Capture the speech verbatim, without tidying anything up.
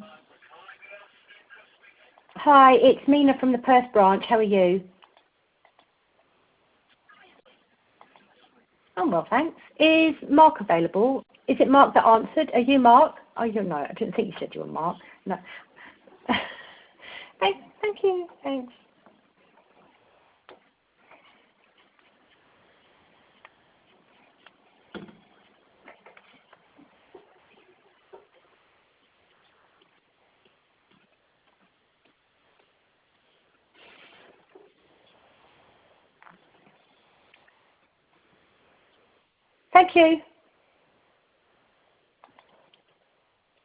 Hi, it's Mina from the Perth branch. How are you? I'm well, thanks. Is Mark available? Is it Mark that answered? Are you Mark? Oh, you're not. I didn't think you said you were Mark. No. thank, thank you. Thanks. Thank you.